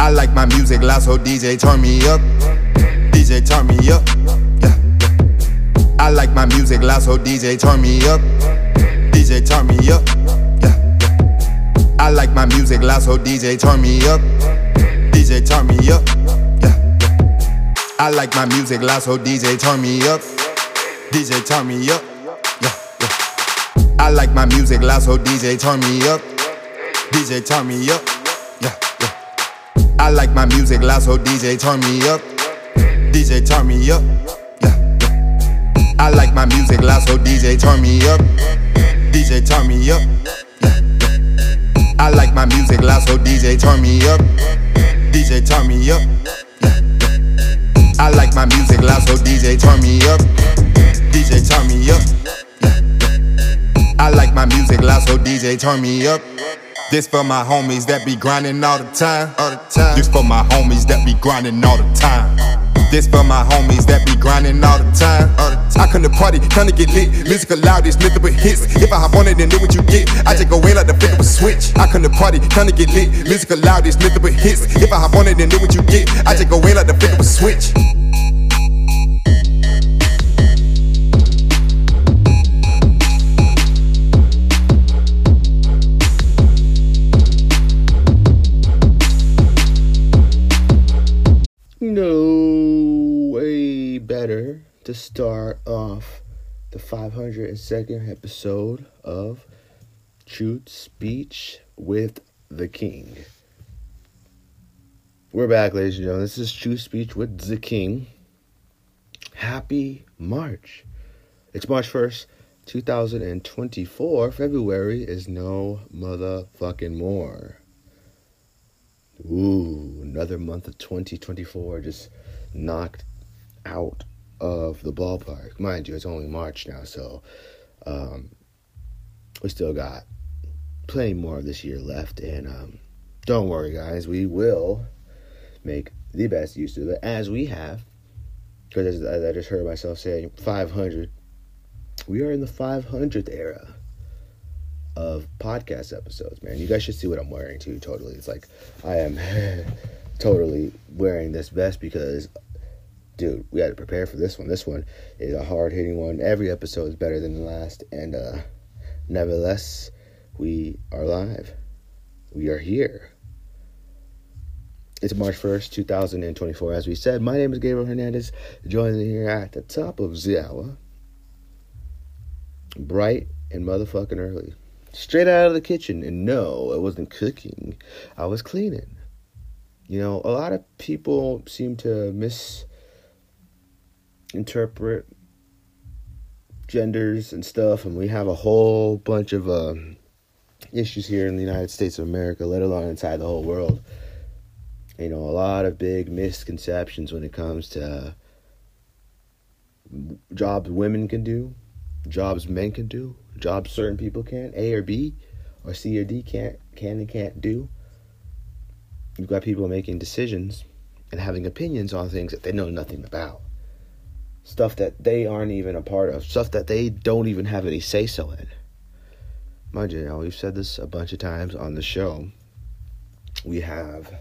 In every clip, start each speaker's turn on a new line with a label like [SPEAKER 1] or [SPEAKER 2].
[SPEAKER 1] I like my music loud, so DJ turn me up. DJ turn me up. Yeah, yeah. I like my music loud, so DJ turn me up. DJ turn me up. Yeah, yeah. I like my music loud, so DJ turn me up. DJ turn me up. Yeah, yeah. I like my music loud, so DJ turn me up. DJ turn me up. Yeah, yeah. I like my music loud, so DJ turn me up. DJ turn me up. Yeah, yeah. I like my music loud, so DJ turn me up. DJ turn me up. Yeah, yeah. I like my music loud, so DJ turn me up. DJ turn me up. Yeah, yeah. I like my music loud, so DJ turn me up. DJ turn me up. Yeah, yeah. I like my music loud, so DJ turn me up. DJ turn me up. Yeah, yeah. I like my music loud, so DJ turn me up. This for my homies that be grinding all the time. This for my homies that be grinding all the time. This for my homies that be grinding all the time. I come to party, come to get lit. Music loud, it's nothing but hits. If I hop on it and do what you get, I just go in like the flip of a switch. I come to party, come to get lit. Music loud, it's nothing but hits. If I hop on it and do what you get, I just go in like the flip of a switch.
[SPEAKER 2] No way better to start off the 502nd episode of Truth Speech with the King. We're back, ladies and gentlemen. This is Truth Speech with the King. Happy March. It's March 1st, 2024. February is no motherfucking more. Ooh, another month of 2024 just knocked out of the ballpark. Mind you, it's only March now, so we still got plenty more of this year left. And don't worry, guys, we will make the best use of it, as we have. Because as I just heard myself saying, 500. We are in the 500th era of podcast episodes, man. You guys should see what I'm wearing too. Totally, it's like I am totally wearing this vest because, dude, we had to prepare for this one. This one is a hard-hitting one. Every episode is better than the last, and nevertheless, we are live. We are here. It's March 1st, 2024. As we said, my name is Gabriel Hernandez, joining here at the top of the hour, bright and motherfucking early. Straight out of the kitchen. And no, I wasn't cooking. I was cleaning. You know, a lot of people seem to misinterpret genders and stuff. And we have a whole bunch of issues here in the United States of America, let alone inside the whole world. You know, a lot of big misconceptions when it comes to jobs women can do, jobs men can do, jobs certain people can, A or B or C or D can and can't do. You've got people making decisions and having opinions on things that they know nothing about. Stuff that they aren't even a part of. Stuff that they don't even have any say-so in. Mind you, we've said this a bunch of times on the show. We have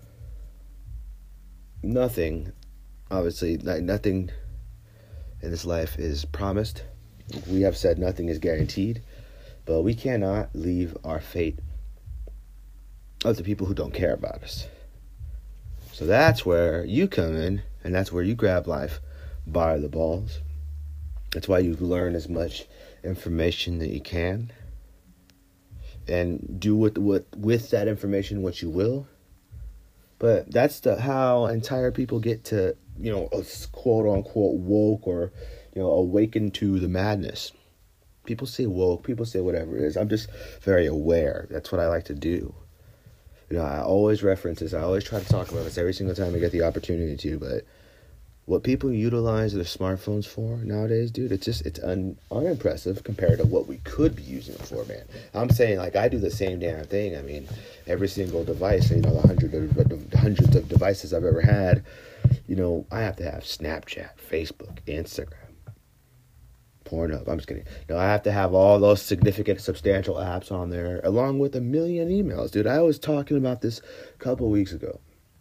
[SPEAKER 2] nothing, obviously, nothing in this life is promised. We have said nothing is guaranteed, but we cannot leave our fate up to people who don't care about us. So that's where you come in, and that's where you grab life by the balls. That's why you learn as much information that you can, and do with that information what you will. But that's how entire people get to, you know, quote unquote woke, or, you know, awaken to the madness. People say woke, people say whatever it is. I'm just very aware. That's what I like to do. You know, I always reference this. I always try to talk about this every single time I get the opportunity to. But what people utilize their smartphones for nowadays, dude, it's unimpressive compared to what we could be using it for, man. I'm saying, like, I do the same damn thing. I mean, every single device, you know, the hundreds of devices I've ever had, you know, I have to have Snapchat, Facebook, Instagram, Pornhub. I'm just kidding. No, I have to have all those significant, substantial apps on there, along with a million emails. Dude, I was talking about this a couple weeks ago.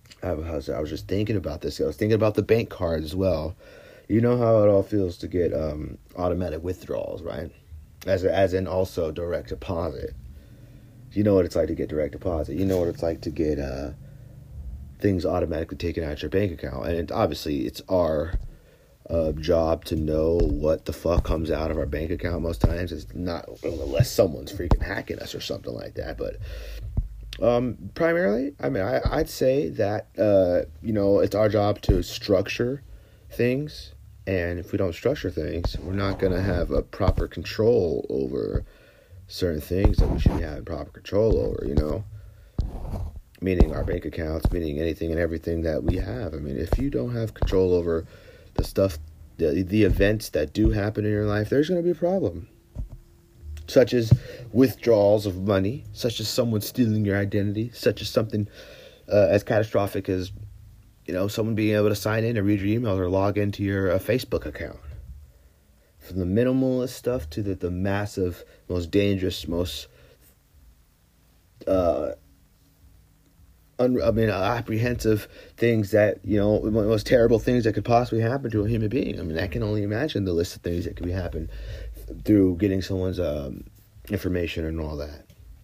[SPEAKER 2] I was just thinking about this. I was thinking about the bank card as well. You know how it all feels to get automatic withdrawals, right? As in also direct deposit. You know what it's like to get direct deposit. You know what it's like to get things automatically taken out of your bank account. And obviously, it's our job to know what the fuck comes out of our bank account most times. It's not unless someone's freaking hacking us or something like that. But primarily, I mean, I'd say that, it's our job to structure things. And if we don't structure things, we're not going to have a proper control over certain things that we should be having proper control over, meaning our bank accounts, meaning anything and everything that we have. I mean, if you don't have control over the stuff, the events that do happen in your life, there's going to be a problem. Such as withdrawals of money, such as someone stealing your identity, such as something as catastrophic as, someone being able to sign in and read your emails or log into your Facebook account. From the minimalist stuff to the massive, most dangerous, most apprehensive things that, most terrible things that could possibly happen to a human being. I mean, I can only imagine the list of things that could happen through getting someone's information and all that.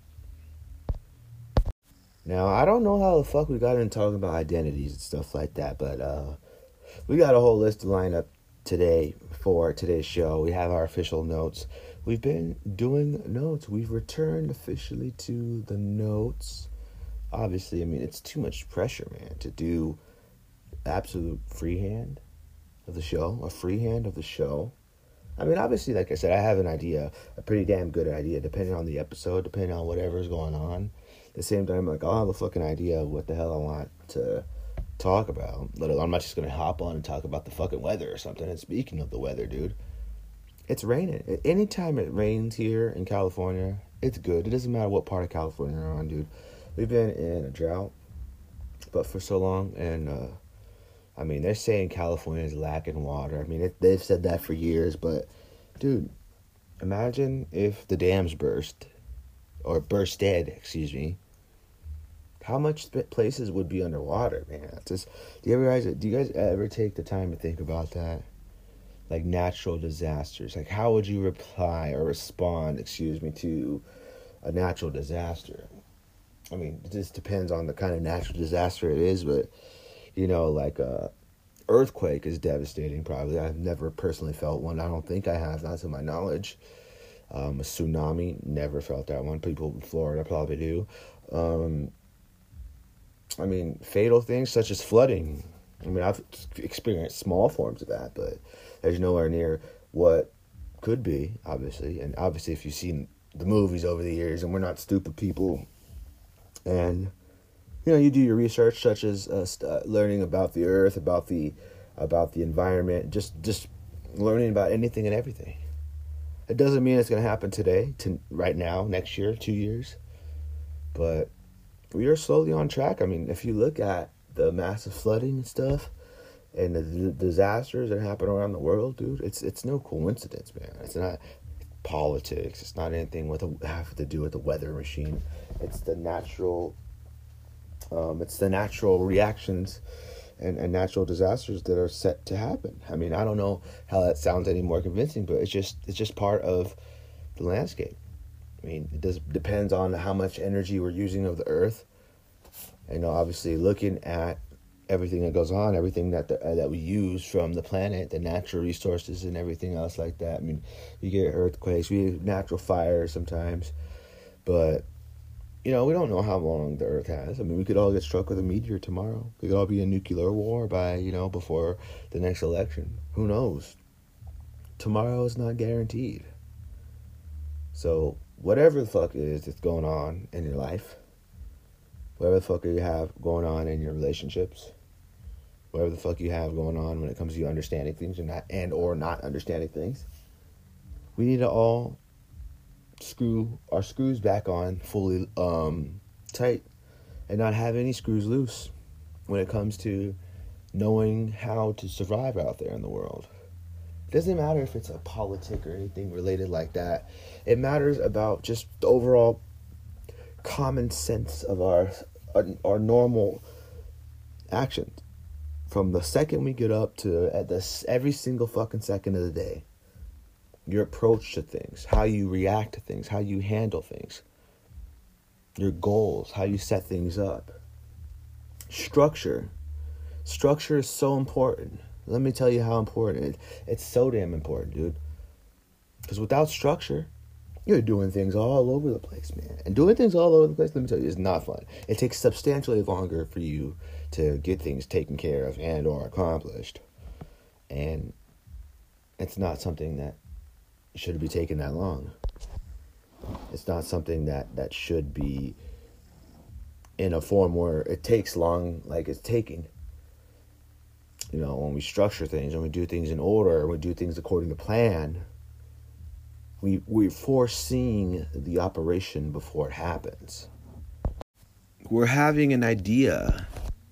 [SPEAKER 2] Now, I don't know how the fuck we got into talking about identities and stuff like that, but we got a whole list lined up today for today's show. We have our official notes. We've been doing notes. We've returned officially to the notes. Obviously, I mean, it's too much pressure, man, to do absolute freehand of the show, a freehand of the show. I mean, obviously, like I said, I have an idea, a pretty damn good idea, depending on the episode, depending on whatever's going on. At the same time, like, I'll have a fucking idea of what the hell I want to talk about. Let alone, I'm not just going to hop on and talk about the fucking weather or something. And speaking of the weather, dude, it's raining. Anytime it rains here in California, it's good. It doesn't matter what part of California you're on, dude. We've been in a drought, but for so long, and, I mean, they're saying California is lacking water. I mean, they've said that for years, but, dude, imagine if the dams bursted. How much places would be underwater, man? It's just, do you guys ever take the time to think about that? Like natural disasters. Like, how would you respond, to a natural disaster? I mean, it just depends on the kind of natural disaster it is, but, like a earthquake is devastating, probably. I've never personally felt one. I don't think I have, not to my knowledge. A tsunami, never felt that one. People in Florida probably do. I mean, fatal things such as flooding. I mean, I've experienced small forms of that, but there's nowhere near what could be, obviously. And obviously, if you've seen the movies over the years, and we're not stupid people, and you do your research, such as learning about the earth, about the environment, just learning about anything and everything. It doesn't mean it's going to happen today, right now, next year, 2 years, but we are slowly on track. I mean, if you look at the massive flooding and stuff, and the disasters that happen around the world, dude, it's no coincidence, man. It's not politics. It's not anything have to do with the weather machine. It's the natural reactions and natural disasters that are set to happen. I mean, I don't know how that sounds any more convincing, but it's just part of the landscape. I mean, it depends on how much energy we're using of the earth. And obviously looking at everything that goes on, everything that we use from the planet, the natural resources and everything else like that. I mean, you get earthquakes, we get natural fires sometimes, but we don't know how long the earth has. I mean, we could all get struck with a meteor tomorrow. We could all be in nuclear war by, before the next election. Who knows? Tomorrow is not guaranteed. So, whatever the fuck it is that's going on in your life, whatever the fuck you have going on in your relationships, whatever the fuck you have going on when it comes to you understanding things or not understanding things, we need to all screw our screws back on fully tight and not have any screws loose when it comes to knowing how to survive out there in the world. It doesn't matter if it's a politic or anything related like that. It matters about just the overall common sense of our normal action. From the second we get up to every single fucking second of the day. Your approach to things, how you react to things, how you handle things. Your goals, how you set things up. Structure. Structure is so important. Let me tell you how important it's so damn important, dude. Because without structure, you're doing things all over the place, man. And doing things all over the place, let me tell you, is not fun. It takes substantially longer for you to get things taken care of and or accomplished. And it's not something that should be taking that long. It's not something that should be in a form where it takes long like it's taking. You know, when we structure things, when we do things in order, when we do things according to plan, we're foreseeing the operation before it happens. We're having an idea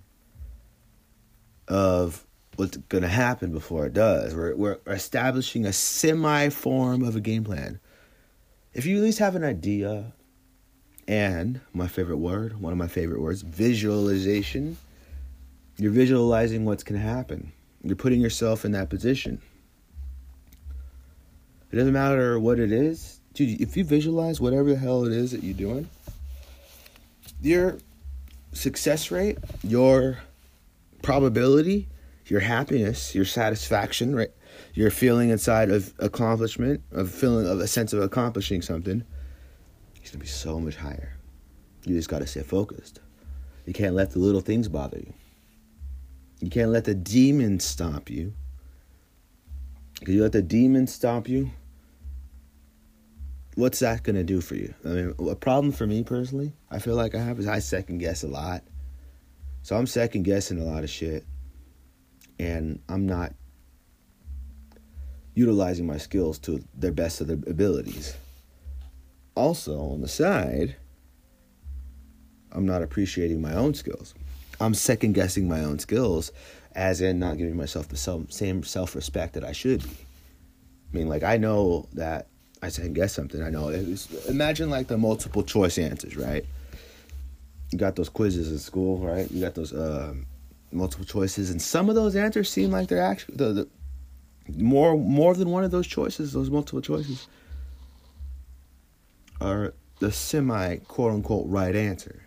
[SPEAKER 2] of what's going to happen before it does. We're establishing a semi-form of a game plan. If you at least have an idea, and my favorite word, one of my favorite words, visualization, you're visualizing what's going to happen. You're putting yourself in that position. It doesn't matter what it is. Dude, if you visualize whatever the hell it is that you're doing, your success rate, your probability, your happiness, your satisfaction, right? Your feeling inside of accomplishment, of feeling of a sense of accomplishing something, it's going to be so much higher. You just got to stay focused. You can't let the little things bother you. You can't let the demons stop you. Because you let the demons stop you, what's that going to do for you? I mean, a problem for me personally, I feel like I have, is I second guess a lot. So I'm second guessing a lot of shit. And I'm not utilizing my skills to their best of their abilities. Also, on the side, I'm not appreciating my own skills. I'm second guessing my own skills, as in not giving myself the same self-respect that I should be. I mean, like, I know that I second guess something. I know imagine like the multiple choice answers, right? You got those quizzes in school, right? You got those multiple choices, and some of those answers seem like they're actually the more than one of those choices, those multiple choices, are the semi quote unquote right answer.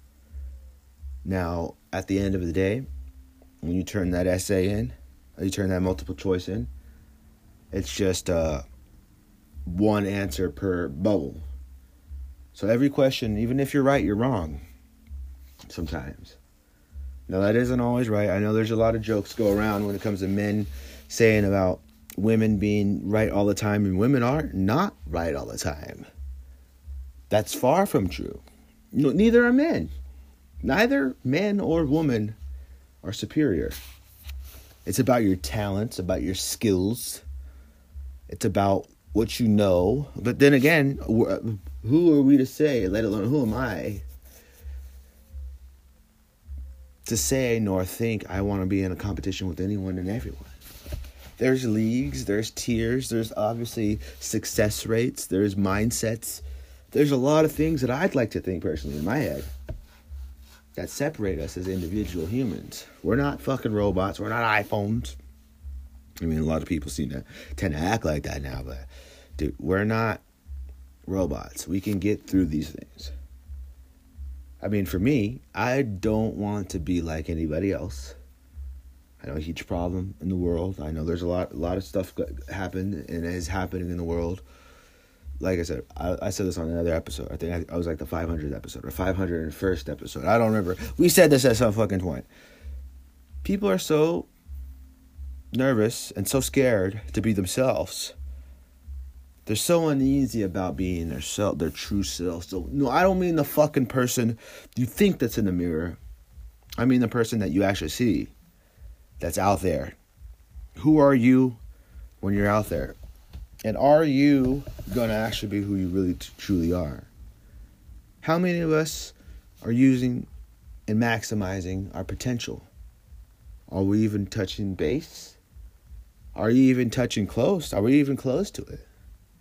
[SPEAKER 2] Now, at the end of the day, when you turn that essay in, or you turn that multiple choice in, it's just one answer per bubble. So every question, even if you're right, you're wrong sometimes. Now, that isn't always right. I know there's a lot of jokes go around when it comes to men saying about women being right all the time, and women are not right all the time. That's far from true. No, neither are men. Neither man or woman are superior. It's about your talents, about your skills. It's about what you know. But then again, who are we to say, let alone who am I to say nor think I want to be in a competition with anyone and everyone? There's leagues, there's tiers, there's obviously success rates, there's mindsets. There's a lot of things that I'd like to think personally in my head that separate us as individual humans. We're not fucking robots. We're not iPhones. I mean, a lot of people tend to act like that now, but dude, we're not robots. We can get through these things. I mean, for me, I don't want to be like anybody else. I know a huge problem in the world. I know there's a lot of stuff happened and is happening in the world. Like I said, I said this on another episode. I think I was like the 500th episode or 501st episode. I don't remember. We said this at some fucking point. People are so nervous and so scared to be themselves. They're so uneasy about being their true self. So, no, I don't mean the fucking person you think that's in the mirror. I mean the person that you actually see that's out there. Who are you when you're out there? And are you going to actually be who you really truly are? How many of us are using and maximizing our potential? Are we even touching base? Are you even touching close? Are we even close to it?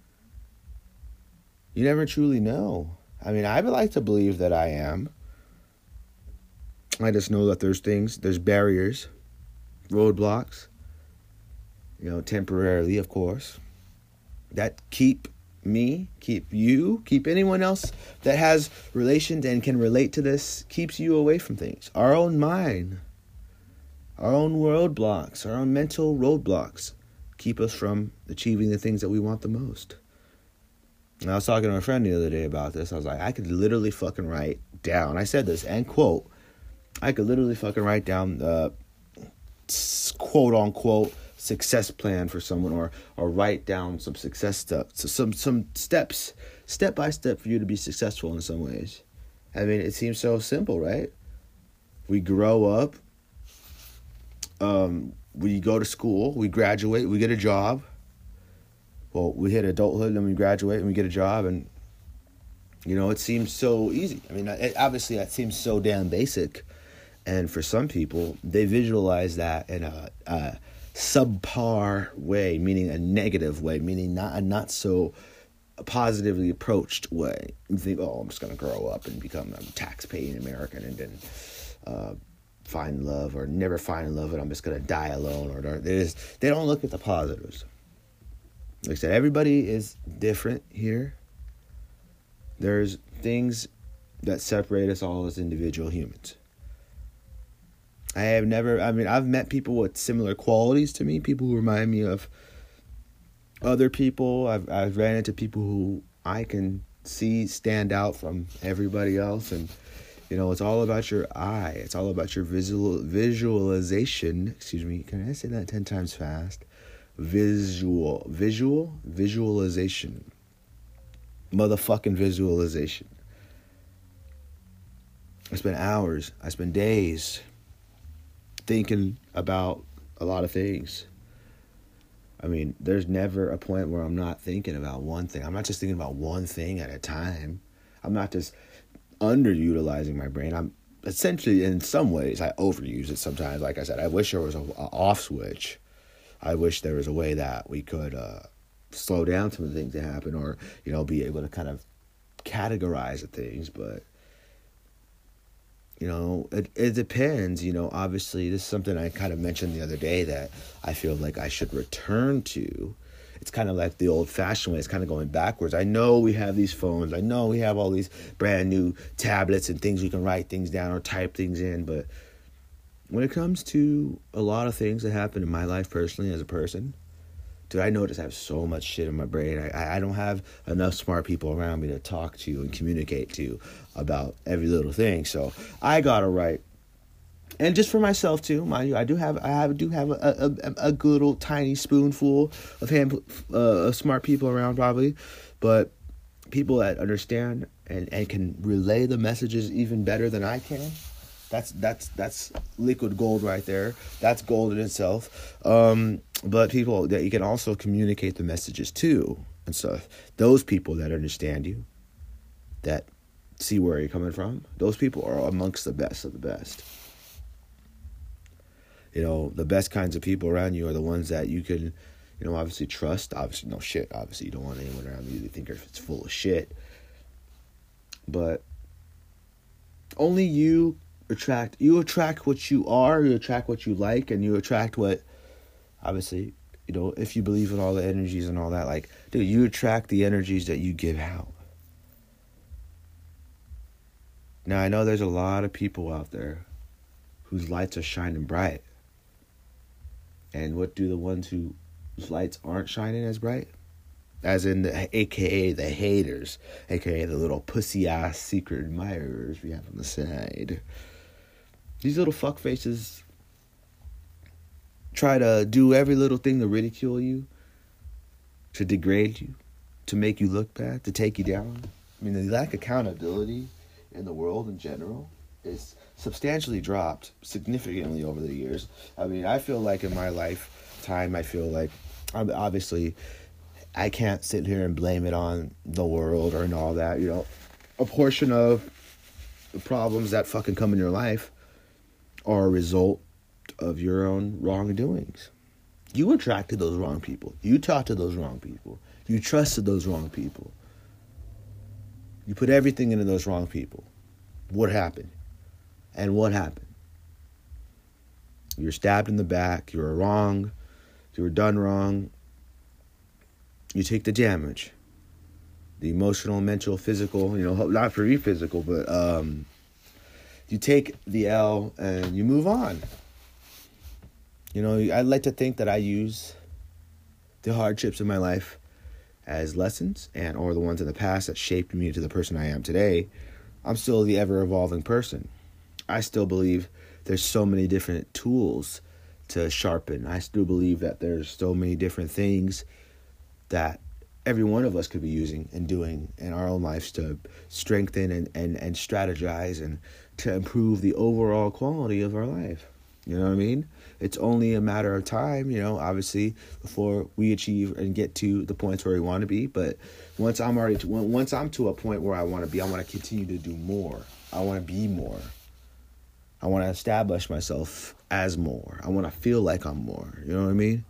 [SPEAKER 2] You never truly know. I mean, I would like to believe that I am. I just know that there's barriers, roadblocks, temporarily, of course, that keep me, keep you, keep anyone else that has relations and can relate to this, keeps you away from things. Our own mind, our own roadblocks, our own mental roadblocks keep us from achieving the things that we want the most. And I was talking to a friend the other day about this. I was like, I could literally fucking write down, I said this, and quote, I could literally fucking write down the quote unquote success plan for someone, or write down some success stuff, so some steps, step by step, for you to be successful in some ways. I mean, it seems so simple, right? We grow up, we go to school, we graduate, we get a job. Well, we hit adulthood, and we graduate, and we get a job, and it seems so easy. I mean, obviously that seems so damn basic, and for some people, they visualize that in a subpar way, meaning a negative way, meaning not so positively approached way. You think, I'm just going to grow up and become a tax-paying American and then find love, or never find love, and I'm just going to die alone. Or they don't look at the positives. Like I said, everybody is different here. There's things that separate us all as individual humans. I've met people with similar qualities to me, people who remind me of other people. I've ran into people who I can see stand out from everybody else, and it's all about your eye. It's all about your visualization. Excuse me, can I say that 10 times fast? Visualization. Motherfucking visualization. I spend hours, I spend days thinking about a lot of things. I mean, there's never a point where I'm not thinking about one thing. I'm not just thinking about one thing at a time. I'm not just underutilizing my brain. I'm essentially, in some ways, I overuse it sometimes. Like I said, I wish there was an off switch. I wish there was a way that we could slow down some of the things that happen, or, be able to kind of categorize the things. But, it depends. Obviously, this is something I kind of mentioned the other day that I feel like I should return to. It's kind of like the old-fashioned way. It's kind of going backwards. I know we have these phones. I know we have all these brand new tablets and things we can write things down or type things in. But when it comes to a lot of things that happen in my life personally as a person, dude, I notice I have so much shit in my brain. I don't have enough smart people around me to talk to and communicate to about every little thing. So I gotta write. And just for myself too, mind you, I do have a good old tiny spoonful of smart people around probably, but people that understand and can relay the messages even better than I can. That's liquid gold right there. That's gold in itself. But people that you can also communicate the messages to and stuff. Those people that understand you, that see where you're coming from, those people are amongst the best of the best. The best kinds of people around you are the ones that you can, obviously trust. Obviously, no shit. Obviously, you don't want anyone around you to think it's full of shit. But only you attract what you are, you attract what you like, and you attract what, obviously, if you believe in all the energies and all that, like, dude, you attract the energies that you give out. Now, I know there's a lot of people out there whose lights are shining bright. And what do the ones whose lights aren't shining as bright? As in AKA the haters, AKA the little pussy-ass secret admirers we have on the side. These little fuckfaces try to do every little thing to ridicule you, to degrade you, to make you look bad, to take you down. I mean, the lack of accountability in the world in general is substantially dropped significantly over the years. I mean, I feel like in my lifetime, obviously, I can't sit here and blame it on the world or and all that. A portion of the problems that fucking come in your life are a result of your own wrongdoings. You attracted those wrong people. You talked to those wrong people. You trusted those wrong people. You put everything into those wrong people. What happened? And what happened? You're stabbed in the back. You were wrong. You were done wrong. You take the damage. The emotional, mental, physical, not for you physical, but you take the L and you move on. I'd like to think that I use the hardships in my life as lessons or the ones in the past that shaped me to the person I am today. I'm still the ever-evolving person. I still believe there's so many different tools to sharpen. I still believe that there's so many different things that every one of us could be using and doing in our own lives to strengthen and strategize and to improve the overall quality of our life. You know what I mean? It's only a matter of time, obviously, before we achieve and get to the points where we want to be. But once I'm to a point where I want to be, I want to continue to do more. I want to be more. I want to establish myself as more. I want to feel like I'm more. You know what I mean?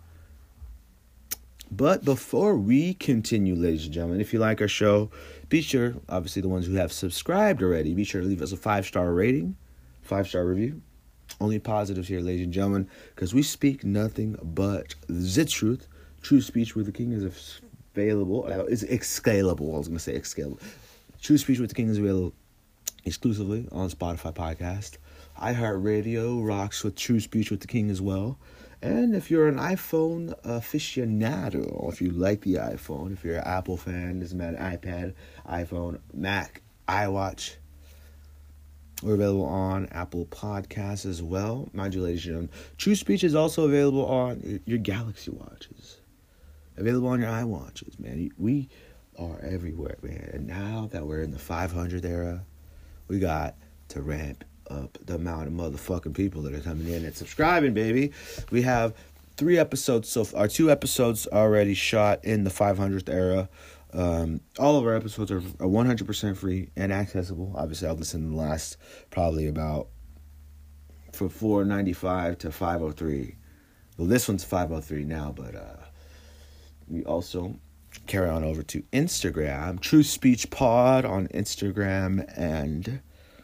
[SPEAKER 2] But before we continue, ladies and gentlemen, if you like our show, be sure, obviously the ones who have subscribed already, be sure to leave us a 5-star rating, 5-star review. Only positives here, ladies and gentlemen, because we speak nothing but the truth. True Speech with the King is available. It's excalable. I was going to say excalable. True Speech with the King is available exclusively on Spotify podcast. iHeartRadio rocks with True Speech with the King as well. And if you're an iPhone aficionado, if you like the iPhone, if you're an Apple fan, doesn't matter, iPad, iPhone, Mac, iWatch, we're available on Apple Podcasts as well. Mind you, ladies and gentlemen, True Speech is also available on your Galaxy Watches. Available on your iWatches, man. We are everywhere, man. And now that we're in the 500th era, we got to ramp up the amount of motherfucking people that are coming in and subscribing, baby. We have 2 episodes already shot in the 500th era. All of our episodes are 100% free and accessible. Obviously, I've listened to the last probably about from 495 to 503. Well, this one's 503 now, but we also carry on over to Instagram. True Speech Pod on Instagram and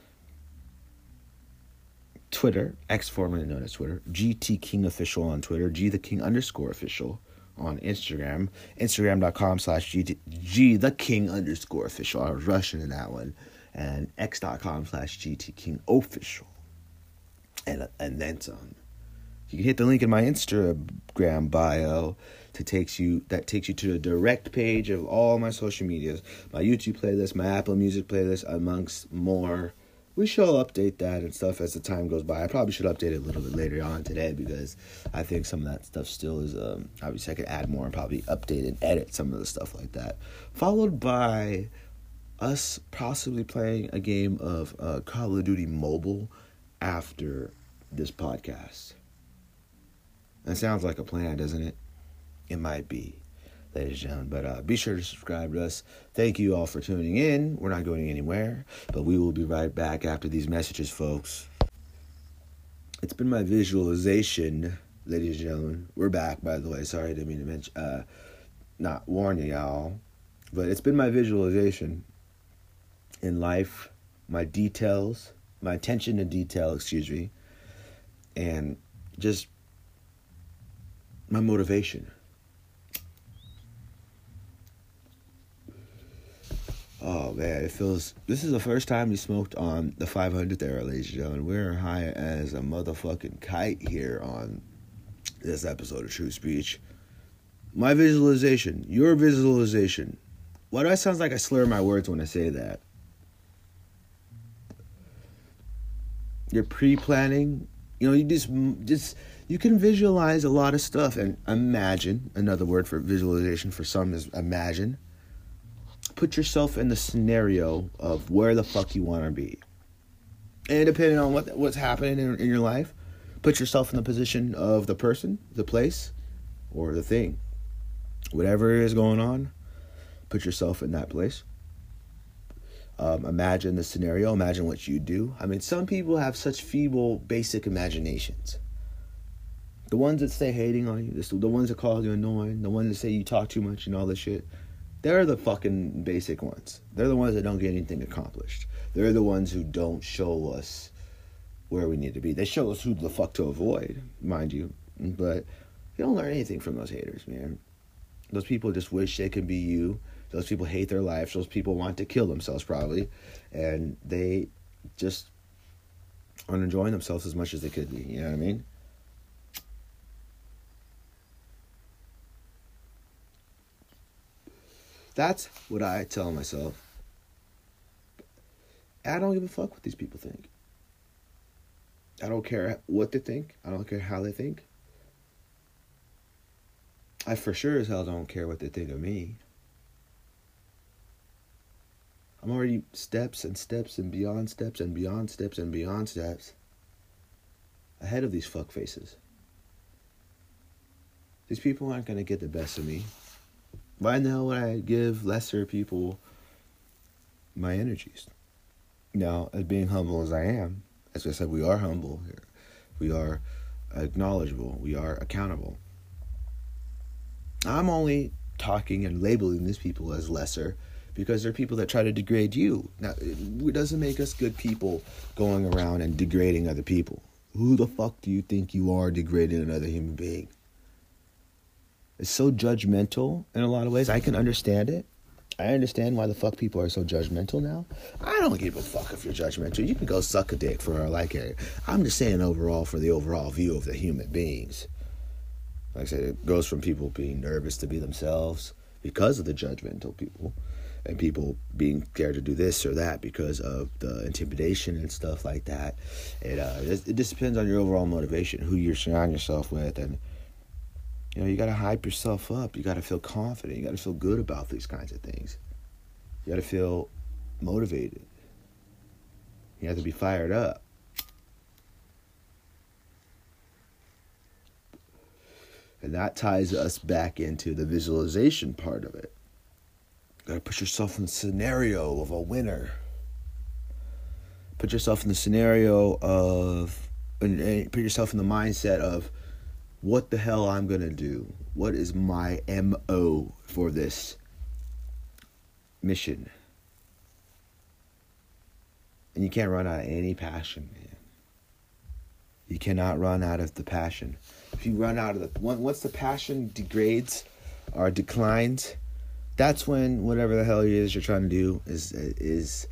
[SPEAKER 2] Twitter, X formerly known as Twitter, GT King Official on Twitter, G the King _official on Instagram, Instagram.com/G the King _official. I was rushing in that one. And X.com/GT King official. And then some. You can hit the link in my Instagram bio that takes you to the direct page of all my social medias, my YouTube playlist, my Apple Music playlist, amongst more. We shall update that and stuff as the time goes by. I probably should update it a little bit later on today because I think some of that stuff still is, obviously I could add more and probably update and edit some of the stuff like that. Followed by us possibly playing a game of Call of Duty Mobile after this podcast. That sounds like a plan, doesn't it? It might be, ladies and gentlemen. But be sure to subscribe to us. Thank you all for tuning in. We're not going anywhere, but we will be right back after these messages, folks. It's been my visualization, ladies and gentlemen. We're back, by the way. Sorry, I didn't mean to mention, not warn y'all. But it's been my visualization in life, my details, my attention to detail, and just my motivation. Oh, man, it feels... This is the first time we smoked on the 500th era, ladies and gentlemen. We're high as a motherfucking kite here on this episode of True Speech. My visualization, your visualization. Why do I sound like I slur my words when I say that? You're pre-planning. You just you can visualize a lot of stuff and imagine. Another word for visualization for some is imagine. Put yourself in the scenario of where the fuck you want to be. And depending on what's happening in your life, put yourself in the position of the person, the place, or the thing. Whatever is going on, put yourself in that place. Imagine the scenario. Imagine what you do. I mean, some people have such feeble, basic imaginations. The ones that say hating on you, the ones that call you annoying, the ones that say you talk too much and all this shit, they're the fucking basic ones. They're the ones that don't get anything accomplished. They're the ones who don't show us where we need to be. They show us who the fuck to avoid, mind you. But you don't learn anything from those haters, man. Those people just wish they could be you. Those people hate their lives. Those people want to kill themselves, probably. And they just aren't enjoying themselves as much as they could be. You know what I mean? That's what I tell myself. I don't give a fuck what these people think. I don't care what they think. I don't care how they think. I for sure as hell don't care what they think of me. I'm already steps and steps and beyond steps and beyond steps and beyond steps ahead of these fuck faces. These people aren't going to get the best of me. Why the hell would I give lesser people my energies? Now, as being humble as I am, as I said, we are humble here. We are acknowledgeable. We are accountable. I'm only talking and labeling these people as lesser because they're people that try to degrade you. Now, it doesn't make us good people going around and degrading other people. Who the fuck do you think you are degrading another human being? It's so judgmental in a lot of ways. I can understand it. I understand why the fuck people are so judgmental now. I don't give a fuck if you're judgmental. You can go suck a dick for all I care. I'm just saying overall for the overall view of the human beings. Like I said, it goes from people being nervous to be themselves because of the judgmental people. And people being scared to do this or that because of the intimidation and stuff like that. It just depends on your overall motivation, who you surround yourself with. And, you know, you got to hype yourself up. You got to feel confident. You got to feel good about these kinds of things. You got to feel motivated. You have to be fired up. And that ties us back into the visualization part of it. You gotta put yourself in the scenario of a winner. Put yourself in the scenario of, and put yourself in the mindset of what the hell I'm gonna do. What is my MO for this mission? And you can't run out of any passion, man. You cannot run out of the passion. If you run out of the, once the passion degrades or declines, that's when whatever the hell it is you're trying to do is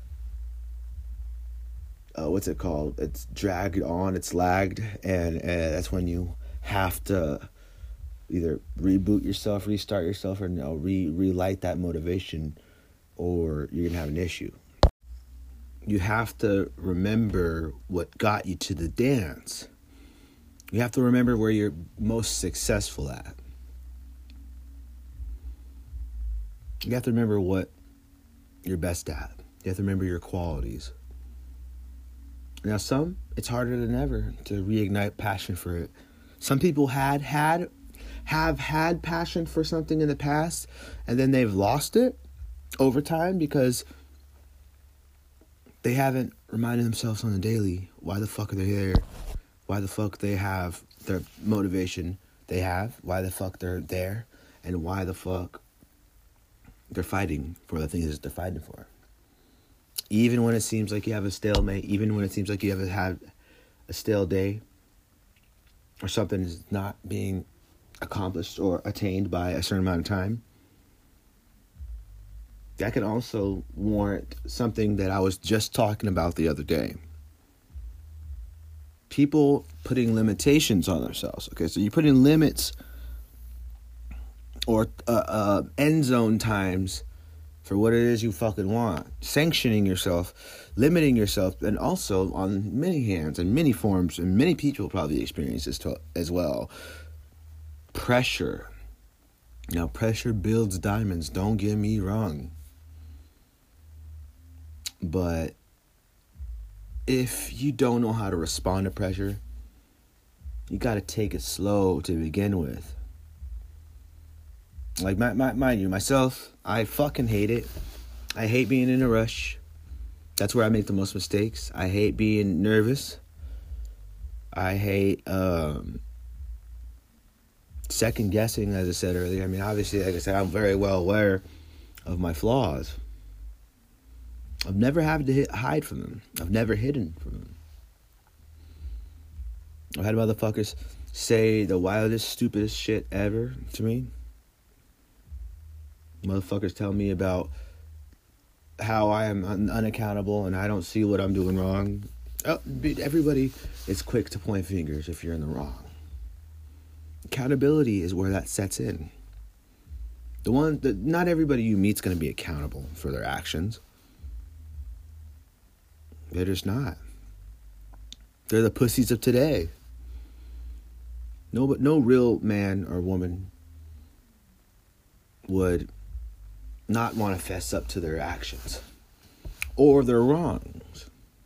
[SPEAKER 2] what's it called? It's dragged on, it's lagged, and that's when you have to either reboot yourself, restart yourself, or relight that motivation, or you're gonna have an issue. You have to remember what got you to the dance. You have to remember where you're most successful at. You have to remember what you're best at. You have to remember your qualities. Now, it's harder than ever to reignite passion for it. Some people have had passion for something in the past, and then they've lost it over time because they haven't reminded themselves on the daily why the fuck are they here, why the fuck they have their motivation they have, why the fuck they're there, and why the fuck they're fighting for the things that they're fighting for. Even when it seems like you have a stalemate, even when it seems like you haven't had a stale day, or something is not being accomplished or attained by a certain amount of time, that can also warrant something that I was just talking about the other day. People putting limitations on themselves. Okay, so you put in limits or end zone times for what it is you fucking want. Sanctioning yourself, limiting yourself, and also on many hands and many forms, and many people probably experience this as well. Pressure. Now, pressure builds diamonds. Don't get me wrong. But if you don't know how to respond to pressure, you got to take it slow to begin with. Like, mind you, myself, I fucking hate it. I hate being in a rush. That's where I make the most mistakes. I hate being nervous. I hate second guessing, as I said earlier. I mean, obviously, like I said, I'm very well aware of my flaws. I've never had to hide from them. I've never hidden from them. I've had motherfuckers say the wildest, stupidest shit ever to me. Motherfuckers tell me about how I am unaccountable and I don't see what I'm doing wrong. Everybody is quick to point fingers if you're in the wrong. Accountability is where that sets in. Not everybody you meet's going to be accountable for their actions. They're just not. They're the pussies of today. No real man or woman would not want to fess up to their actions or their wrongs.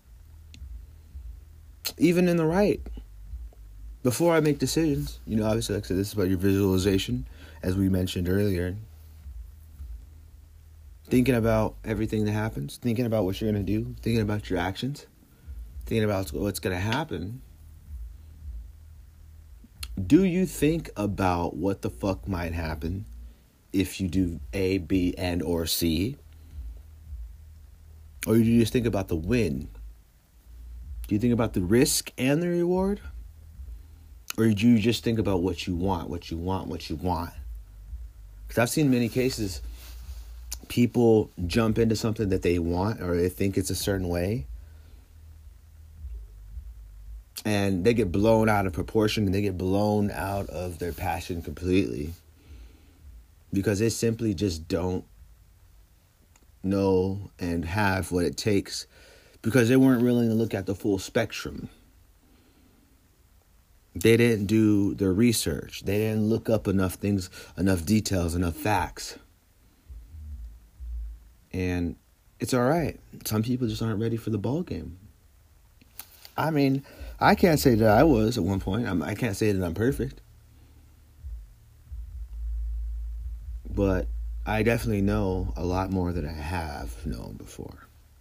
[SPEAKER 2] Even in the right. Before I make decisions, obviously, like I said, this is about your visualization, as we mentioned earlier. Thinking about everything that happens, thinking about what you're going to do, thinking about your actions, thinking about what's going to happen. Do you think about what the fuck might happen if you do A, B, and or C? Or do you just think about the win? Do you think about the risk and the reward? Or do you just think about what you want? Because I've seen many cases, people jump into something that they want or they think it's a certain way. And they get blown out of proportion and they get blown out of their passion completely. Because they simply just don't know and have what it takes. Because they weren't willing to look at the full spectrum. They didn't do their research. They didn't look up enough things, enough details, enough facts. And it's all right. Some people just aren't ready for the ball game. I mean, I can't say that I was at one point. I can't say that I'm perfect. But I definitely know a lot more than I have known before.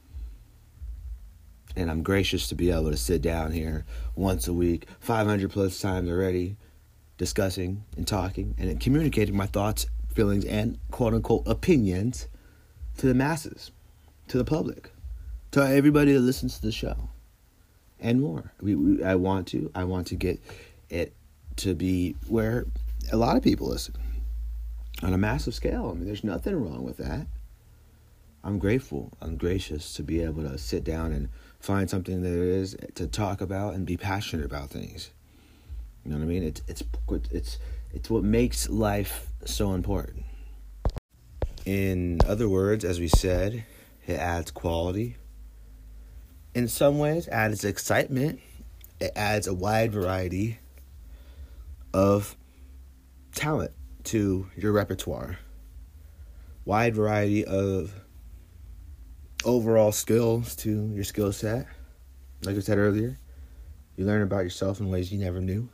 [SPEAKER 2] And I'm gracious to be able to sit down here once a week, 500 plus times already, discussing and talking and communicating my thoughts, feelings, and quote-unquote opinions to the masses, to the public, to everybody that listens to the show, and more. I want to get it to be where a lot of people listen on a massive scale. I mean, there's nothing wrong with that. I'm grateful. I'm gracious to be able to sit down and find something that is to talk about and be passionate about things. You know what I mean? It's what makes life so important. In other words, as we said, it adds quality. In some ways, it adds excitement. It adds a wide variety of talent to your repertoire. Wide variety of overall skills to your skill set. Like I said earlier, you learn about yourself in ways you never knew.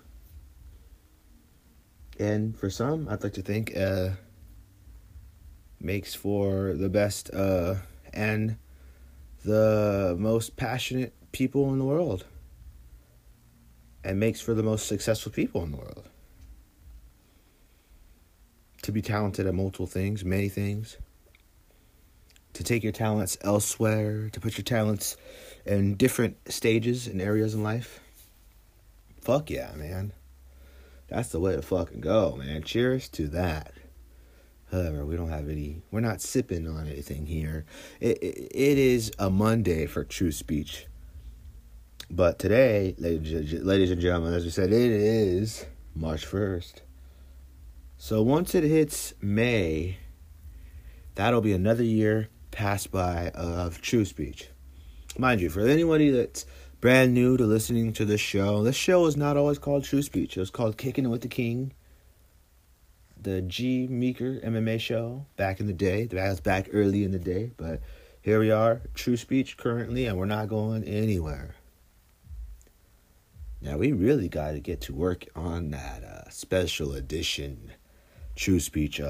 [SPEAKER 2] And for some, I'd like to think makes for the best and the most passionate people in the world. And makes for the most successful people in the world. To be talented at multiple things, many things. To take your talents elsewhere, to put your talents in different stages and areas in life. Fuck yeah, man. That's the way to fucking go, man. Cheers to that. However, we're not sipping on anything here. It is a Monday for True Speech. But today, ladies and gentlemen, as we said, it is March 1st. So once it hits May, that'll be another year passed by of True Speech. Mind you, for anybody that's brand new to listening to this show is not always called True Speech. It was called Kicking It With The King. The G. Meeker MMA show back in the day. That was back early in the day. But here we are, True Speech currently, and we're not going anywhere. Now, we really got to get to work on that special edition True Speech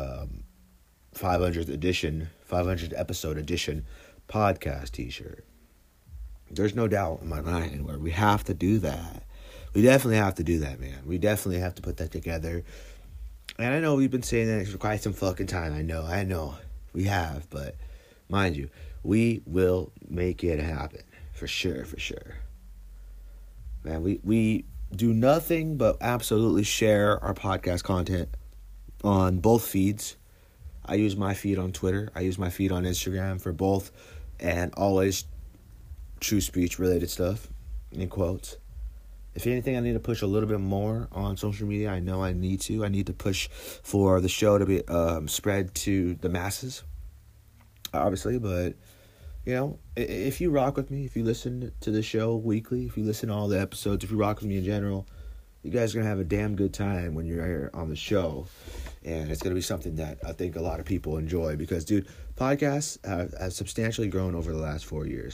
[SPEAKER 2] 500th episode edition podcast t-shirt. There's no doubt in my mind where we have to do that. We definitely have to do that, man. We definitely have to put that together. And I know we've been saying that for quite some fucking time. I know. We have, but mind you, we will make it happen. For sure. Man, we do nothing but absolutely share our podcast content on both feeds. I use my feed on Twitter. I use my feed on Instagram for both, and always true speech related stuff, in quotes. If anything, I need to push a little bit more on social media. I know I need to. I need to push for the show to be spread to the masses, obviously. But, you know, if you rock with me, if you listen to the show weekly, if you listen to all the episodes, if you rock with me in general, you guys are going to have a damn good time when you're here on the show. And it's going to be something that I think a lot of people enjoy. Because, dude, podcasts have substantially grown over the last 4 years.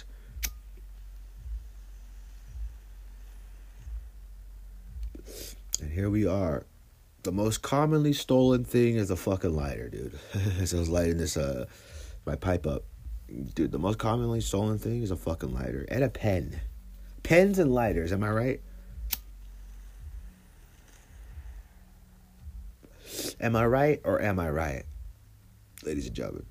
[SPEAKER 2] And here we are. The most commonly stolen thing is a fucking lighter, dude. As I was lighting this, my pipe up. Dude, the most commonly stolen thing is a fucking lighter. And a pen. Pens and lighters, am I right? Am I right or am I right? Ladies and gentlemen.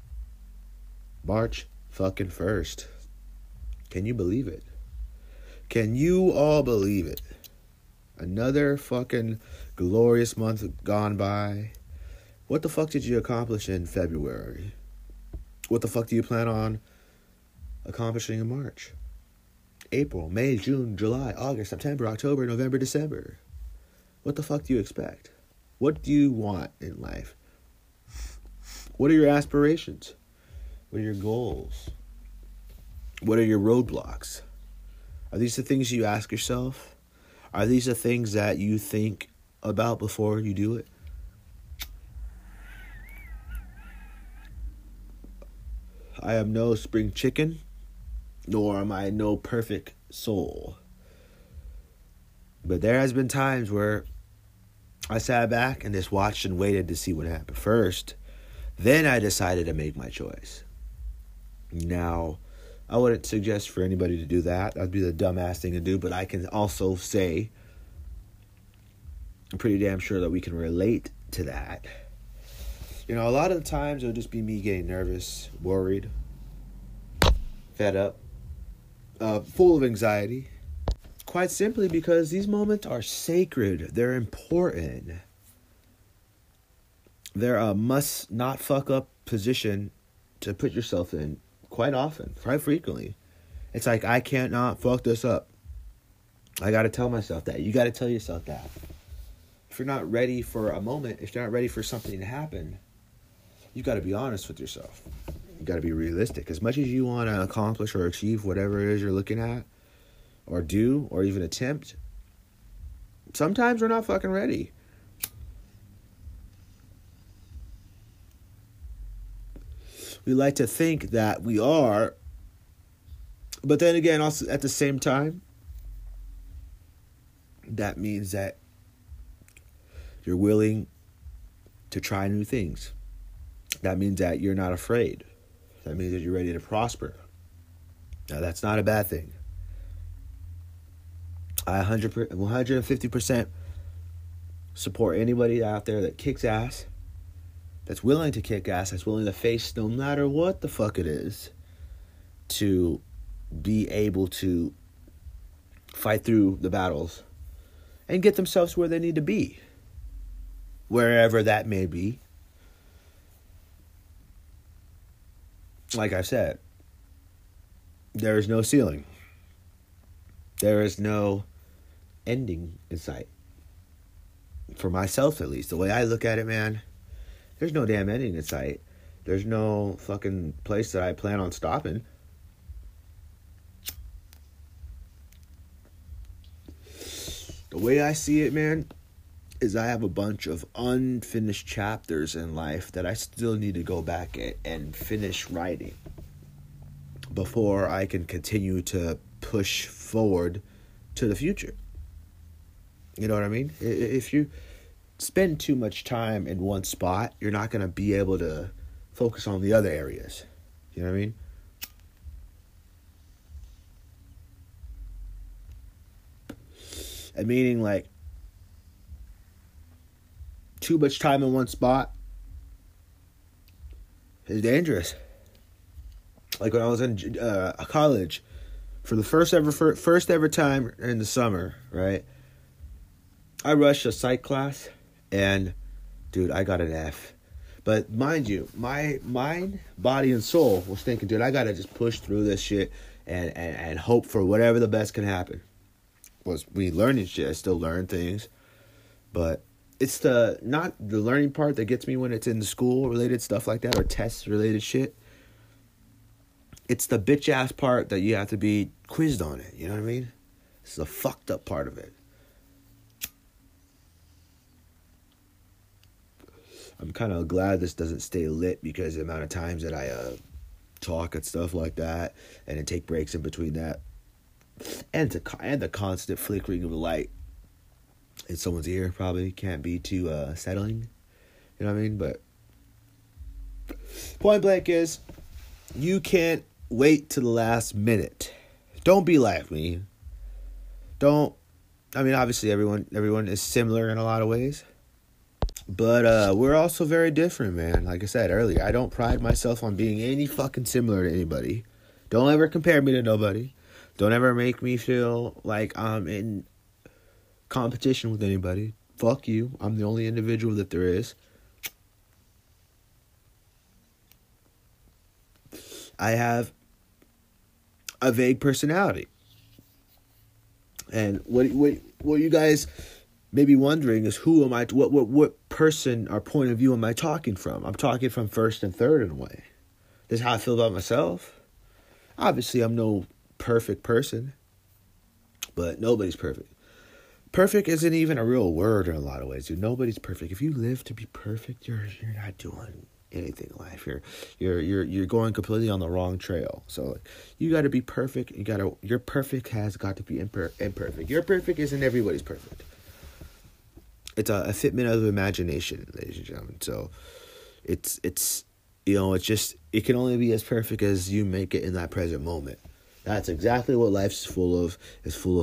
[SPEAKER 2] March fucking 1st. Can you believe it? Can you all believe it? Another fucking glorious month gone by. What the fuck did you accomplish in February? What the fuck do you plan on accomplishing in March? April, May, June, July, August, September, October, November, December. What the fuck do you expect? What do you want in life? What are your aspirations? What are your goals? What are your roadblocks? Are these the things you ask yourself? Are these the things that you think about before you do it? I am no spring chicken, nor am I no perfect soul. But there has been times where I sat back and just watched and waited to see what happened first. Then I decided to make my choice. Now, I wouldn't suggest for anybody to do that. That'd be the dumbass thing to do. But I can also say, I'm pretty damn sure that we can relate to that. You know, a lot of the times it'll just be me getting nervous, worried, fed up, full of anxiety. Quite simply because these moments are sacred. They're important. They're a must not fuck up position to put yourself in. Quite often, quite frequently. It's like, I can't not fuck this up. I got to tell myself that. You got to tell yourself that. If you're not ready for a moment, if you're not ready for something to happen, you got to be honest with yourself. You got to be realistic. As much as you want to accomplish or achieve whatever it is you're looking at, or do, or even attempt, sometimes we're not fucking ready. We like to think that we are, but then again, also at the same time, that means that you're willing to try new things. That means that you're not afraid. That means that you're ready to prosper. Now, that's not a bad thing. I 150% support anybody out there that kicks ass, that's willing to kick ass, that's willing to face no matter what the fuck it is, to be able to fight through the battles and get themselves where they need to be, wherever that may be. Like I said, there is no ceiling. There is no ending in sight. For myself, at least. The way I look at it, man, there's no damn ending in sight. There's no fucking place that I plan on stopping. The way I see it, man, is I have a bunch of unfinished chapters in life that I still need to go back and finish writing before I can continue to push forward to the future. You know what I mean? If you spend too much time in one spot, you're not going to be able to focus on the other areas. You know what I mean? And meaning, like, too much time in one spot is dangerous. Like when I was in college, for the first ever time in the summer, right? I rushed a psych class, and dude, I got an F. But mind you, my mind, body, and soul was thinking, dude, I gotta just push through this shit and hope for whatever the best can happen. Was we learning shit? I still learn things, but it's not the learning part that gets me when it's in the school related stuff like that or tests related shit. It's the bitch ass part that you have to be quizzed on it. You know what I mean? It's the fucked up part of it. I'm kind of glad this doesn't stay lit because the amount of times that I talk and stuff like that, and then take breaks in between that, and the constant flickering of the light in someone's ear probably can't be too settling. You know what I mean? But point blank is, you can't wait to the last minute. Don't be like me. Obviously everyone is similar in a lot of ways. But we're also very different, man. Like I said earlier, I don't pride myself on being any fucking similar to anybody. Don't ever compare me to nobody. Don't ever make me feel like I'm in competition with anybody. Fuck you. I'm the only individual that there is. I have a vague personality. And what you guys may be wondering is, who am I? What person or point of view am I talking from? I'm talking from first and third in a way. This is how I feel about myself. Obviously, I'm no perfect person, but nobody's perfect. Perfect isn't even a real word in a lot of ways, dude. Nobody's perfect. If you live to be perfect, you're not doing anything in life. You're going completely on the wrong trail. So you got to be perfect. Your perfect has got to be imperfect. Your perfect isn't everybody's perfect. It's a figment of imagination, ladies and gentlemen. So it's it can only be as perfect as you make it in that present moment. That's exactly what life's full of. It's full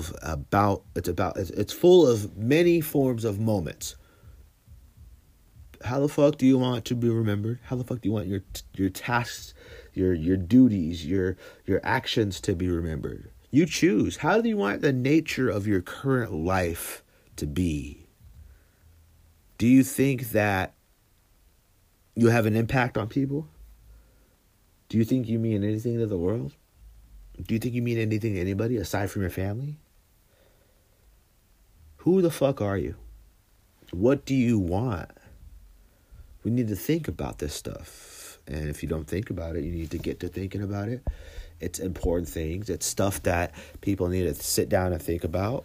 [SPEAKER 2] of many forms of moments. How the fuck do you want to be remembered? How the fuck do you want your tasks, your duties, your actions to be remembered? You choose. How do you want the nature of your current life to be? Do you think that you have an impact on people? Do you think you mean anything to the world? Do you think you mean anything to anybody aside from your family? Who the fuck are you? What do you want? We need to think about this stuff. And if you don't think about it, you need to get to thinking about it. It's important things. It's stuff that people need to sit down and think about.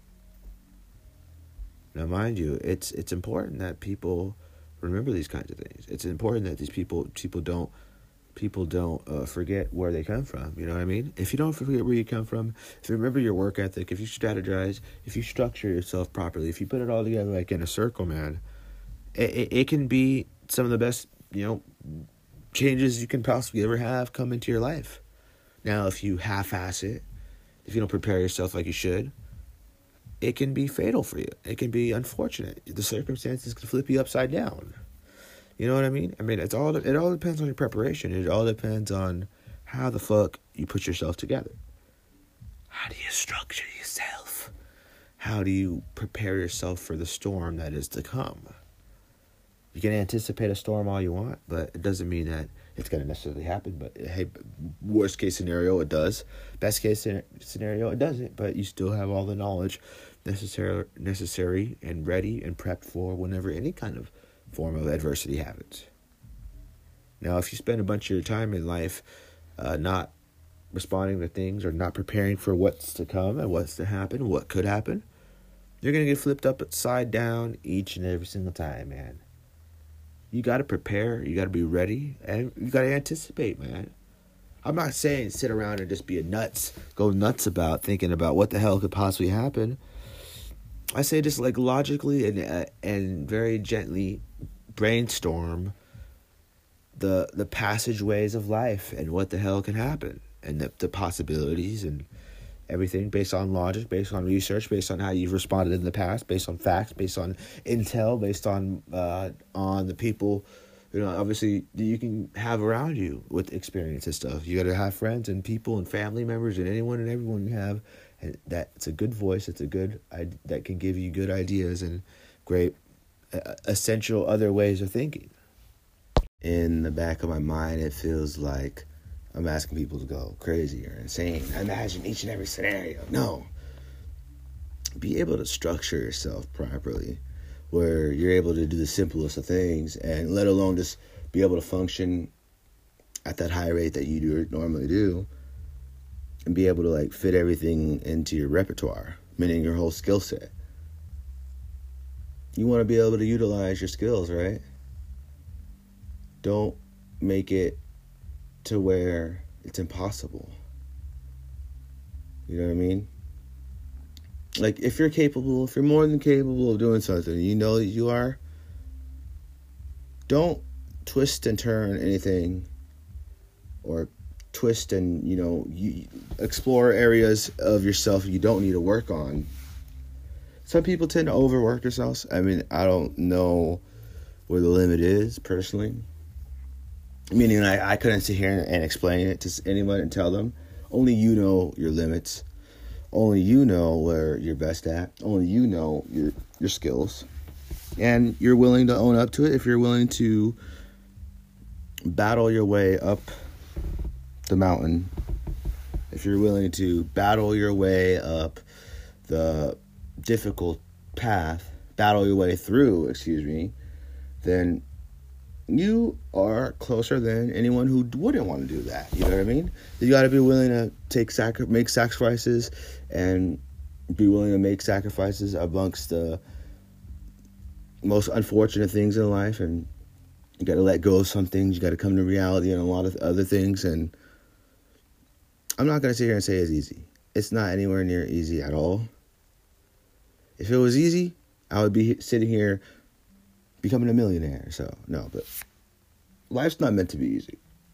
[SPEAKER 2] Now, mind you, it's important that people remember these kinds of things. It's important that these people don't forget where they come from. You know what I mean? If you don't forget where you come from, if you remember your work ethic, if you strategize, if you structure yourself properly, if you put it all together like in a circle, man, it can be some of the best, changes you can possibly ever have come into your life. Now, if you half-ass it, if you don't prepare yourself like you should, it can be fatal for you. It can be unfortunate. The circumstances can flip you upside down. You know what I mean? It all depends on your preparation. It all depends on how the fuck you put yourself together. How do you structure yourself? How do you prepare yourself for the storm that is to come? You can anticipate a storm all you want, but it doesn't mean that it's going to necessarily happen. But hey, worst case scenario, it does. Best case scenario, it doesn't. But you still have all the knowledge necessary and ready and prepped for whenever any kind of form of adversity happens. Now, if you spend a bunch of your time in life not responding to things or not preparing for what's to come and what's to happen, what could happen, you're going to get flipped upside down each and every single time, man. You got to prepare, you got to be ready, and you got to anticipate, man. I'm not saying sit around and just go nuts about thinking about what the hell could possibly happen. I say just like logically and very gently brainstorm the passageways of life and what the hell can happen and the possibilities and everything based on logic, based on research, based on how you've responded in the past, based on facts, based on intel, based on the people, obviously you can have around you with experience and stuff. You got to have friends and people and family members and anyone and everyone you have that it's a good voice. It's a good that can give you good ideas and great essential other ways of thinking. In the back of my mind, it feels like I'm asking people to go crazy or insane. Imagine each and every scenario. No. Be able to structure yourself properly, where you're able to do the simplest of things, and let alone just be able to function at that high rate that you normally do, and be able to like fit everything into your repertoire, meaning your whole skill set. You want to be able to utilize your skills, right? Don't make it to where it's impossible. You know what I mean? Like, if you're capable, if you're more than capable of doing something, you know that you are, don't twist and turn anything, or twist and, you explore areas of yourself you don't need to work on. Some people tend to overwork themselves. I mean, I don't know where the limit is, personally. Meaning, I couldn't sit here and explain it to anyone and tell them. Only you know your limits. Only you know where you're best at. Only you know your skills. And you're willing to own up to it if you're willing to battle your way up the mountain. If you're willing to battle your way up the difficult path, battle your way through, then you are closer than anyone who wouldn't want to do that. You know what I mean? You got to be willing to make sacrifices, and be willing to make sacrifices amongst the most unfortunate things in life. And you got to let go of some things. You got to come to reality on a lot of other things. And I'm not going to sit here and say it's easy. It's not anywhere near easy at all. If it was easy, I would be sitting here becoming a millionaire. So, no, but life's not meant to be easy.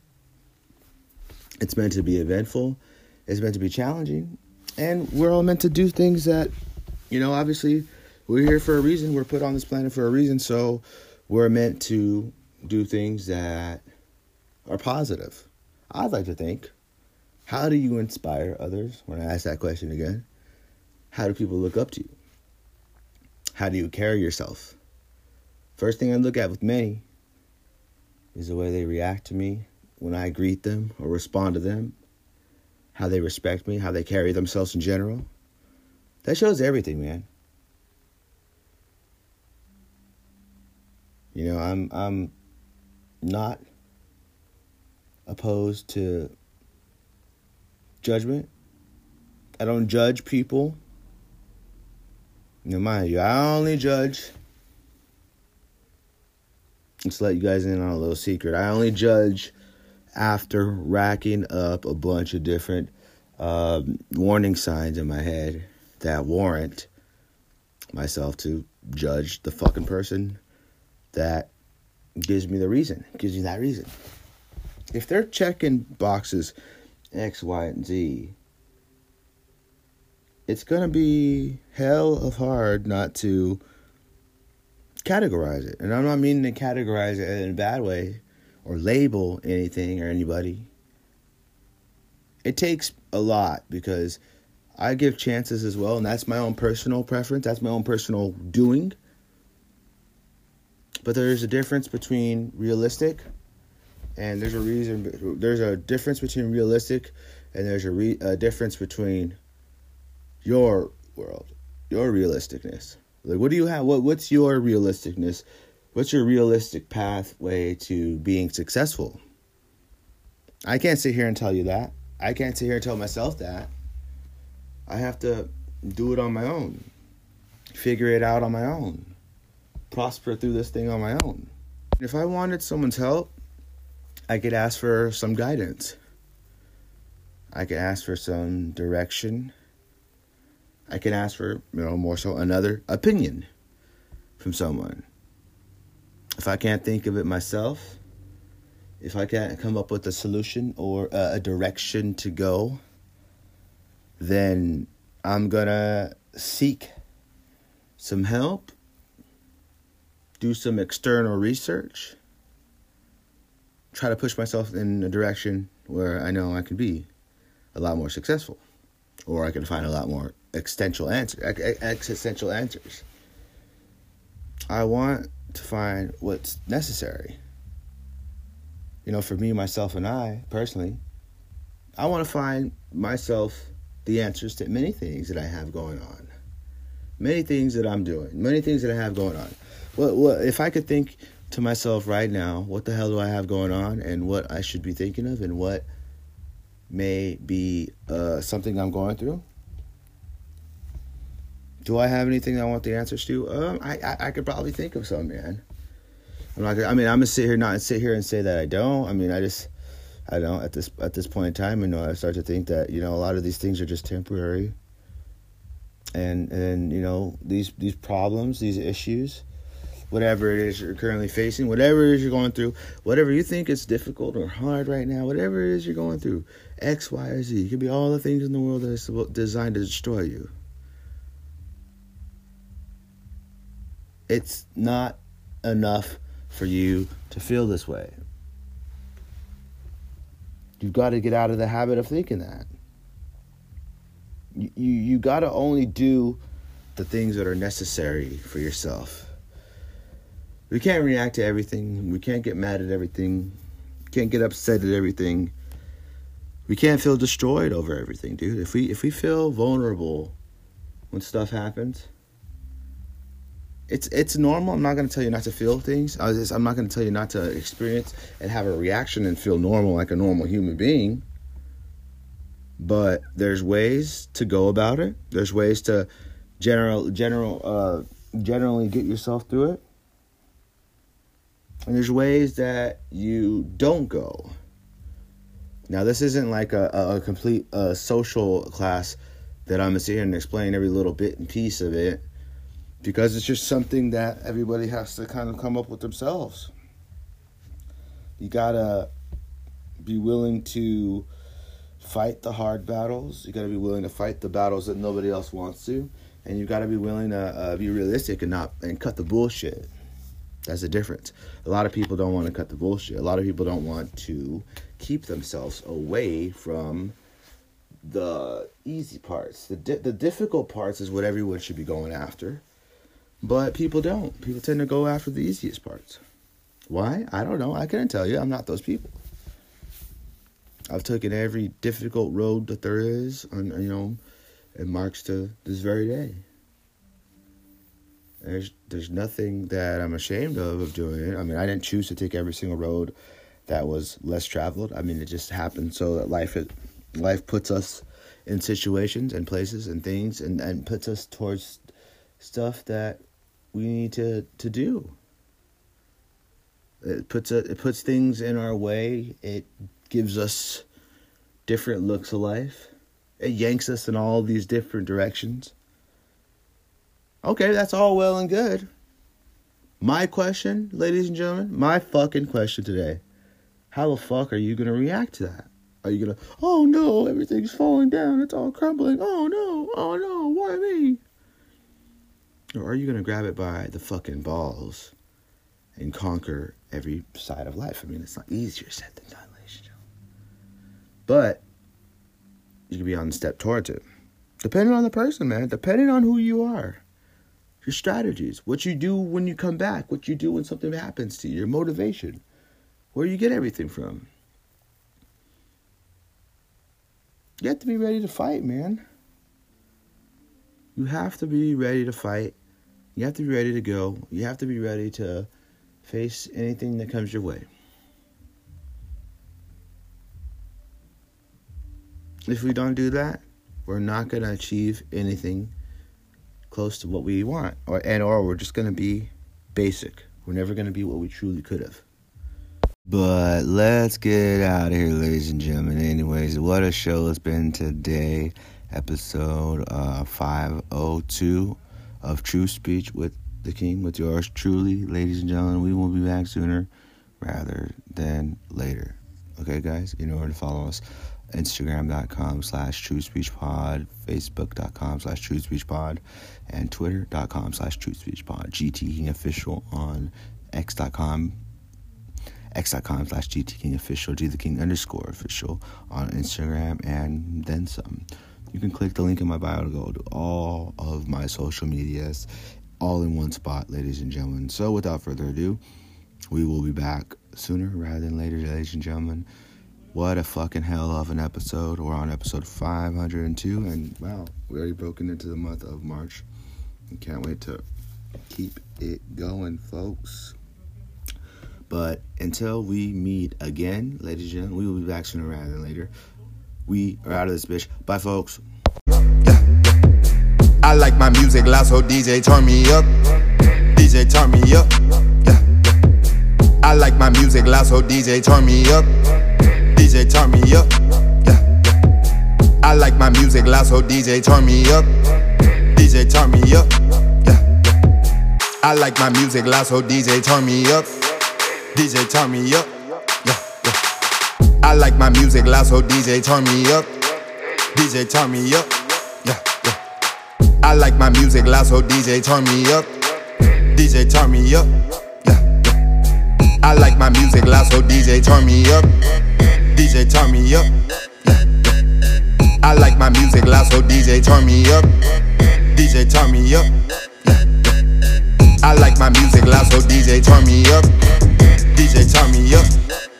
[SPEAKER 2] It's meant to be eventful. It's meant to be challenging. And we're all meant to do things that, obviously, we're here for a reason. We're put on this planet for a reason. So we're meant to do things that are positive. I'd like to think. How do you inspire others? When I ask that question again, how do people look up to you? How do you carry yourself? First thing I look at with many is the way they react to me when I greet them or respond to them, how they respect me, how they carry themselves in general. That shows everything, man. I'm not opposed to judgment. I don't judge people. Mind you, I only judge. Let's let you guys in on a little secret. I only judge after racking up a bunch of different warning signs in my head that warrant myself to judge the fucking person that gives me that reason. If they're checking boxes X, Y, and Z, it's going to be hell of hard not to categorize it. And I'm not meaning to categorize it in a bad way or label anything or anybody. It takes a lot, because I give chances as well, and that's my own personal preference. That's my own personal doing. But there's a difference between realistic, and there's a difference between realistic, and there's a difference between your world, your realisticness. Like, what do you have? What's your realisticness? What's your realistic pathway to being successful? I can't sit here and tell you that. I can't sit here and tell myself that. I have to do it on my own. Figure it out on my own. Prosper through this thing on my own. If I wanted someone's help, I could ask for some guidance. I could ask for some direction. I can ask for, more so another opinion from someone. If I can't think of it myself, if I can't come up with a solution or a direction to go, then I'm gonna seek some help, do some external research, try to push myself in a direction where I know I can be a lot more successful. Or I can find a lot more existential answers. I want to find what's necessary. For me, myself, and I, personally, I want to find myself the answers to many things that I have going on. Many things that I'm doing. Many things that I have going on. Well, if I could think to myself right now, what the hell do I have going on, and what I should be thinking of, and what may be something I'm going through. Do I have anything I want the answers to? I could probably think of some, man. I'm gonna sit here and say that I don't. I don't. At this point in time, I start to think that a lot of these things are just temporary. And these problems, these issues, whatever it is you're currently facing, whatever it is you're going through, whatever you think is difficult or hard right now, whatever it is you're going through, X, Y, or Z, it could be all the things in the world that is designed to destroy you. It's not enough for you to feel this way. You've got to get out of the habit of thinking that. You got to only do the things that are necessary for yourself. We can't react to everything. We can't get mad at everything. Can't get upset at everything. We can't feel destroyed over everything, dude. If we feel vulnerable when stuff happens, it's normal. I'm not going to tell you not to feel things. I'm not going to tell you not to experience and have a reaction and feel normal like a normal human being. But there's ways to go about it. There's ways to generally get yourself through it. And there's ways that you don't go. Now, this isn't like a complete social class that I'm going to sit here and explain every little bit and piece of it, because it's just something that everybody has to kind of come up with themselves. You got to be willing to fight the hard battles. You got to be willing to fight the battles that nobody else wants to. And you got to be willing to be realistic and cut the bullshit. That's the difference. A lot of people don't want to cut the bullshit. A lot of people don't want to keep themselves away from the easy parts. The difficult parts is what everyone should be going after. But people don't. People tend to go after the easiest parts. Why? I don't know. I couldn't tell you. I'm not those people. I've taken every difficult road that there is, and marks to this very day. There's nothing that I'm ashamed of doing it. I didn't choose to take every single road that was less traveled. It just happened so that life puts us in situations and places and things and puts us towards stuff that we need to do. It puts things in our way. It gives us different looks of life. It yanks us in all these different directions. Okay, that's all well and good. My question, ladies and gentlemen, my fucking question today: how the fuck are you going to react to that? Are you going to, oh no, everything's falling down, it's all crumbling, oh no, why me? Or are you going to grab it by the fucking balls and conquer every side of life? It's not easier said than done, ladies and gentlemen. But you can be on the step towards it. Depending on the person, man. Depending on who you are. Your strategies. What you do when you come back. What you do when something happens to you. Your motivation. Where you get everything from. You have to be ready to fight, man. You have to be ready to fight. You have to be ready to go. You have to be ready to face anything that comes your way. If we don't do that, we're not going to achieve anything close to what we want. Or we're just going to be basic. We're never going to be what we truly could have. But let's get out of here, ladies and gentlemen. Anyways, what a show it's been today. Episode 502 of True Speech with the King, with yours truly, ladies and gentlemen. We will be back sooner rather than later. Okay, guys? In order to follow us, Instagram.com/TrueSpeechPod, Facebook.com/TrueSpeechPod, and Twitter.com/TrueSpeechPod. GT King Official on X.com/GT King Official, G the King _official on Instagram, and then some. You can click the link in my bio to go to all of my social medias, all in one spot, ladies and gentlemen. So without further ado, we will be back sooner rather than later, ladies and gentlemen. What a fucking hell of an episode. We're on episode 502, and wow, we already broken into the month of March. I can't wait to keep it going, folks. But until we meet again, ladies and gentlemen, we will be back sooner rather than later. We are out of this bitch. Bye, folks.
[SPEAKER 1] I like my music loud, so DJ turn me up. DJ turn me up. I like my music loud, so DJ turn me up. DJ turn me up. I like my music loud, so DJ turn me up. DJ turn me up. I like my music loud, so DJ turn me up. DJ turn me up. I like my music loud, so DJ turn me up. DJ turn me up. I like my music loud, so DJ turn me up. DJ turn me up. I like my music loud, so DJ turn me up. DJ turn me up. I like my music loud, so DJ turn me up. DJ turn me up. I like my music loud, so DJ turn me up. DJ turn me up.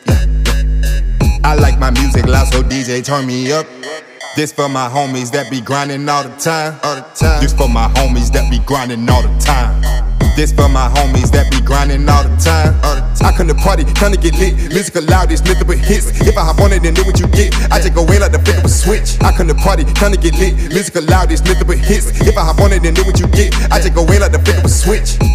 [SPEAKER 1] I like my music loud, so DJ turn me up. This for my homies that be grinding all the time. This for my homies that be grinding all the time. This for my homies that be grinding all the time. I come to party, come to get lit. Music loud, it's nothing but hits. If I hop on it, then do what you get. I just go in like the flip of a switch. I come to party, come to get lit. Music loud, it's nothing but hits. If I hop on it, then do what you get. I just go in like the flip of a switch.